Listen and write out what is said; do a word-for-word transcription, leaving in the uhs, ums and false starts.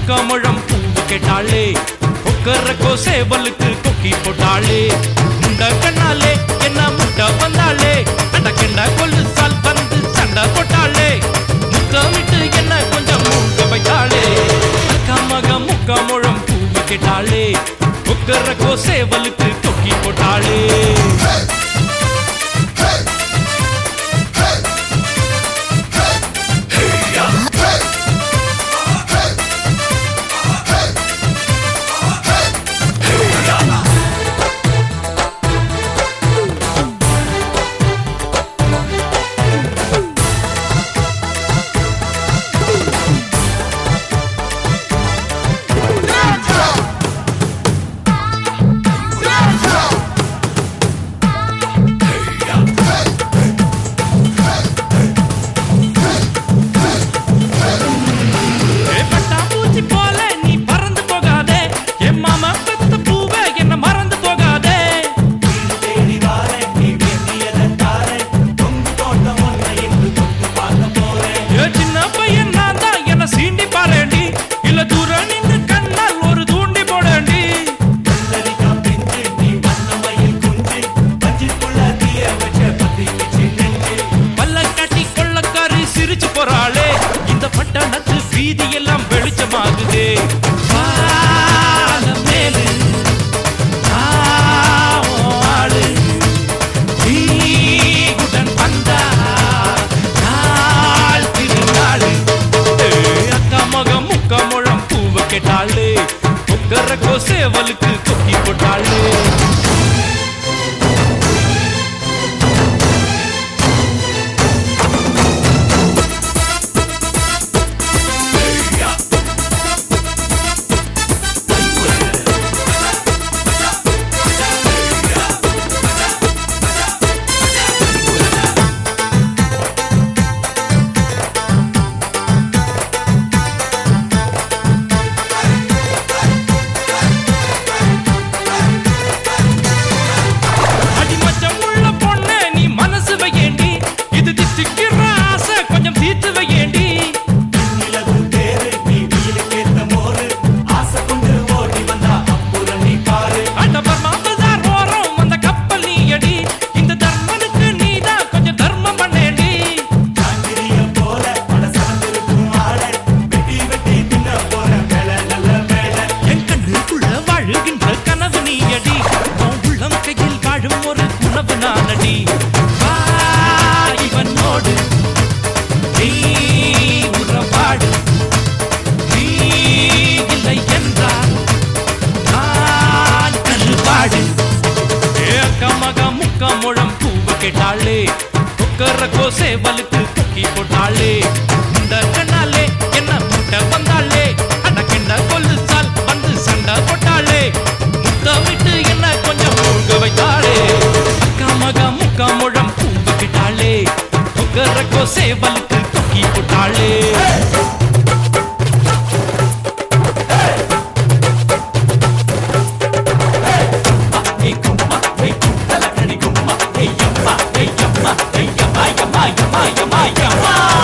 முக்காமுழம் பூவு கேட்டாளே கொக்கரக்கோ சேவலுக்கு கொக்கி போட்டாளே முண்ட கண்ணாலே என்ன முட்டை வந்தாளே அண்ட கெண்ட கொல்லு சால் வந்து சண்டை போட்டாளே முத்தமிட்டு என்ன கொஞ்சம் மூக்க வைத்தாளே அக்கா மக முக்காமுழம் பூவு கேட்டாளே கொக்கரக்கோ சேவலுக்கு கொக்கி போட்டாளே வீதியெல்லாம் வெளிச்சமாகுதே மேலு ஆளு தீகுடன் வந்தா நாள் திருநாளு அக்கா மக முக்கா முழம் பூவை கேட்டாளே கொக்கரக்கோ சேவலுக்கு கொக்கி போட்டாளே கேட்டாளே கொக்கரக்கோ சேவலுக்கு கொக்கி போட்டாளே இந்த கண்ணாலே என்ன முட்டை வந்தாளே அட கெண்ட கொல்லு சால் வந்து சண்டை போட்டாளே முத்தமிட்டு என்ன கொஞ்சம் மூழ்க வைத்தாளே அக்கா மக முக்கா முழம் பூவு கேட்டாளே கொக்கரக்கோ சேவலுக்கு கொக்கி போட்டாளே Yamma, yamma, yamma, yamma, yamma, yamma, yamma.